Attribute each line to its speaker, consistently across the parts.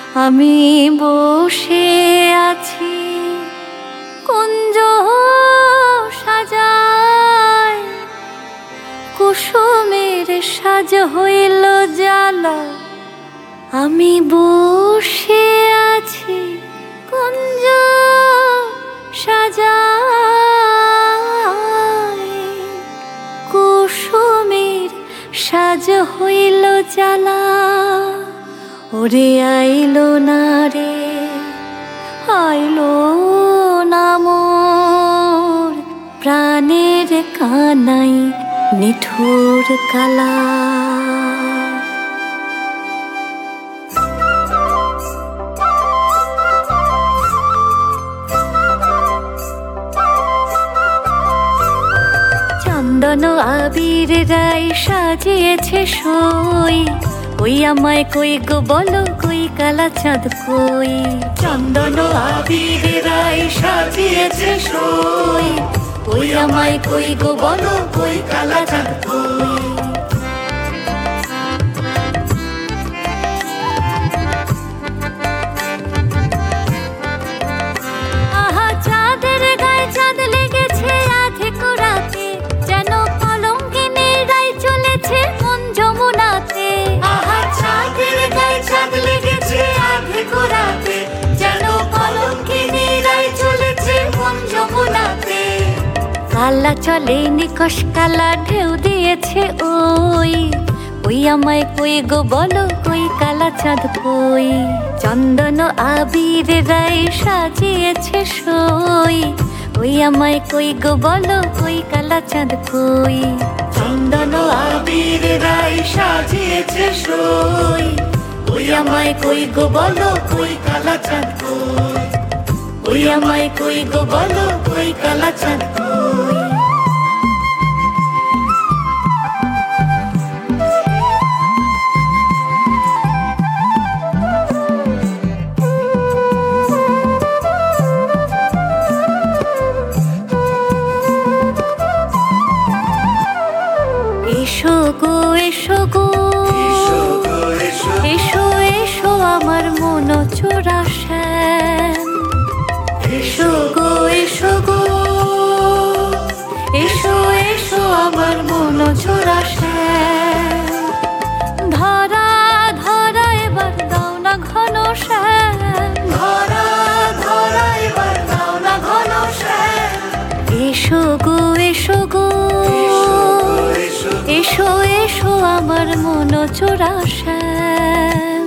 Speaker 1: আমি বসে আছি কুঞ্জ সাজায়, কুসুমের সাজ হইল জ্বালা। আমি বসে আছি কুঞ্জ সাজায়, কুসুমের সাজ হইল জ্বালা। ওরে আইলো না রে, আইলো না মোর প্রাণের কানাই নিঠুর কালা। চন্দন আবির রাই সাজিয়েছে সই, ওই আমায় কই গো বলো কই কালা চাঁদ কই। চন্দন আবির রাই সাজিয়েছে সই, ওই আমায় কই গো বলো কই কালা চাঁদ কই। আহা চাঁদের গায়ে চাঁদ লেগেছে আধে কোরাতে, যেন কলঙ্কিনী রাই চলেছে মন যমুনাতে। আহা চাঁদের গায়ে চাঁদ লেগেছে আধে কোরাতে, যেন কলঙ্কিনী রাই চলেছে মন যমুনাতে। কালা চলে নিকশ কালা ঢেউ দিয়েছে ওই, ওই আমায় কই গো বলো কই কালা চাঁদ কই। চন্দন আবির রাই সাজিয়েছে সই, ওই আমায় কই গো বলো কই কালা চাঁদ কই। চন্দন আবির রাই সাজিয়েছে সই, ওই আমায় কই গো বলো কই কালা চাঁদ কই। ওই আমায় কই গো বলো কই কালা চাঁদ কই। এসো গো এসো গো, এসো এসো আমার মন চোরা শ্যাম। এসো গো এসো গো, এসো এসো আমার মন চোরা শ্যাম। ধরা ধরা এবার দাও না ঘন শ্যাম, ধরা ধরা এবার দাও না ঘন শ্যাম। এসো গো এসো গো, এসো এসো আমার মন চোরা শ্যাম।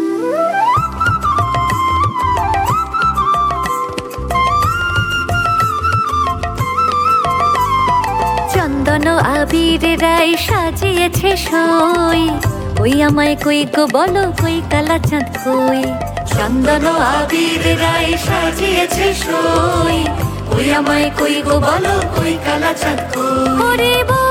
Speaker 1: চন্দন আবির রাই সাজিয়েছে সই, ওই আমায় কই গো বলো কই কালা চাঁদ কই। চন্দন আবির রাই সাজিয়েছে সই, ওই আমায় কই গো বলো কই কালা চাঁদ কই।